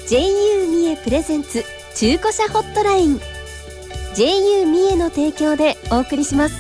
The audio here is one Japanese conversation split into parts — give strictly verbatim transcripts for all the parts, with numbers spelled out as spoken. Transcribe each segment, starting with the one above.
ジェイユー 三重プレゼンツ中古車ホットライン ジェイユー 三重の提供でお送りします。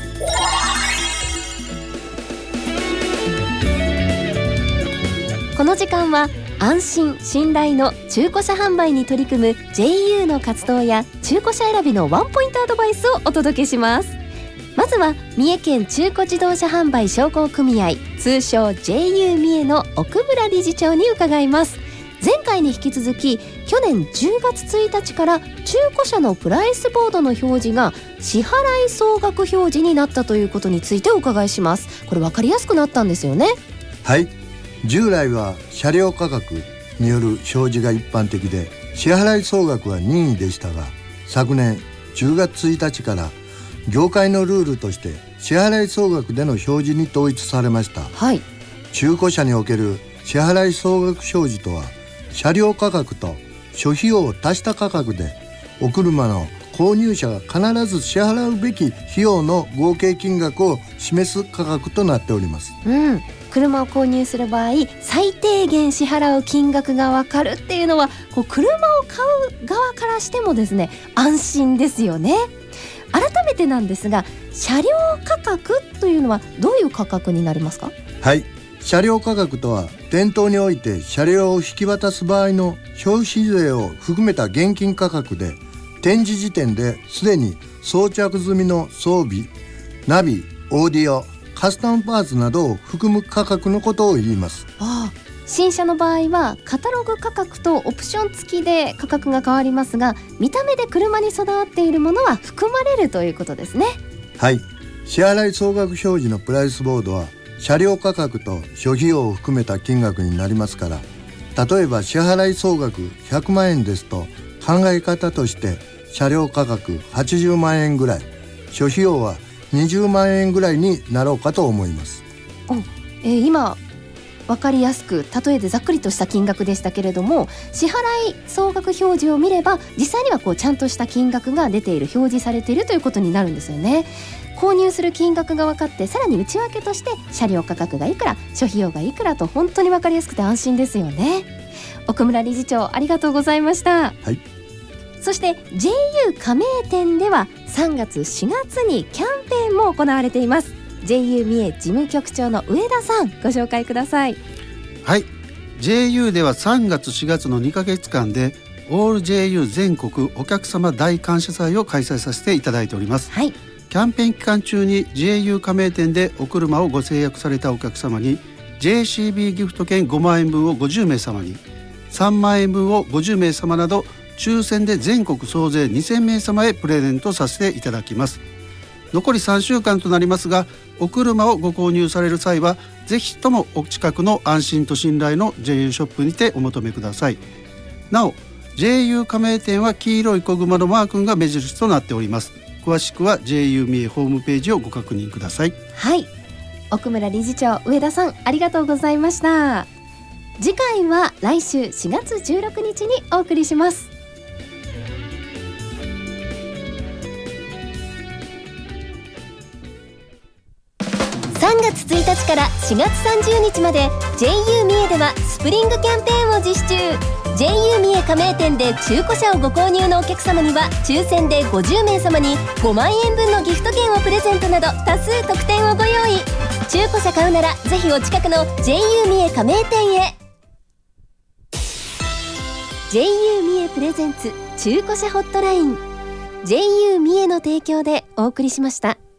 この時間は安心信頼の中古車販売に取り組む ジェイユー の活動や中古車選びのワンポイントアドバイスをお届けします。まずは三重県中古自動車販売商工組合通称 ジェイユー 三重の奥村理事長に伺います。前回に引き続き去年じゅうがつついたちから中古車のプライスボードの表示が支払い総額表示になったということについてお伺いします。これ分かりやすくなったんですよね。 はい、従来は車両価格による表示が一般的で支払い総額は任意でしたが、昨年じゅうがつついたちから業界のルールとして支払い総額での表示に統一されました。 はい、 中古車における支払い総額表示とは車両価格と諸費用を足した価格でお車の購入者が必ず支払うべき費用の合計金額を示す価格となっております。 うん、車を購入する場合最低限支払う金額が分かるっていうのはこう車を買う側からしてもですね安心ですよね。改めてなんですが車両価格というのはどういう価格になりますか？ はい、車両価格とは店頭において車両を引き渡す場合の消費税を含めた現金価格で展示時点ですでに装着済みの装備、ナビ、オーディオ、カスタムパーツなどを含む価格のことを言います。 ああ、新車の場合はカタログ価格とオプション付きで価格が変わりますが、見た目で車に備わっているものは含まれるということですね。 はい、支払い総額表示のプライスボードは車両価格と諸費用を含めた金額になりますから、例えば支払い総額ひゃくまんえんですと考え方として車両価格はちじゅうまんえんぐらい、諸費用はにじゅうまんえんぐらいになろうかと思います。 お、えー、今分かりやすく例えでざっくりとした金額でしたけれども、支払い総額表示を見れば実際にはこうちゃんとした金額が出ている、表示されているということになるんですよね。購入する金額が分かってさらに内訳として車両価格がいくら、諸費用がいくらと本当に分かりやすくて安心ですよね。奥村理事長ありがとうございました。 はい、 そして ジェイユー 加盟店ではさんがつしがつにキャンペーンも行われています。 ジェイユー 三重事務局長の上田さんご紹介ください。 はい、 ジェイユー ではさんがつしがつのにかげつかんでオール ジェイユー 全国お客様大感謝祭を開催させていただいております。 はい、 キャンペーン期間中に ジェイユー 加盟店でお車をご制約されたお客様に ジェーシービー ギフト券ごまんえんぶんをごじゅうめいさまに、さんまんえんぶんをごじゅうめいさまなど抽選で全国総勢にせんめいさまへプレゼントさせていただきます。残りさんしゅうかんとなりますが、お車をご購入される際はぜひともお近くの安心と信頼の ジェイユー ショップにてお求めください。なお ジェイユー 加盟店は黄色い小熊のマークが目印となっております。詳しくは ジェイユー 三重ホームページをご確認ください。 はい、奥村理事長、上田さんありがとうございました。次回は来週しがつじゅうろくにちにお送りします。さんがつついたちからしがつさんじゅうにちまで ジェイユー 三重ではスプリングキャンペーンを実施中。 ジェイユー 三重加盟店で中古車をご購入のお客様には抽選でごじゅうめいさまにごまんえんぶんのギフト券をプレゼントなど多数特典をご用意。中古車買うならぜひお近くの ジェイユー 三重加盟店へ。 ジェイユー 三重プレゼンツ中古車ホットライン、 ジェイユー 三重の提供でお送りしました。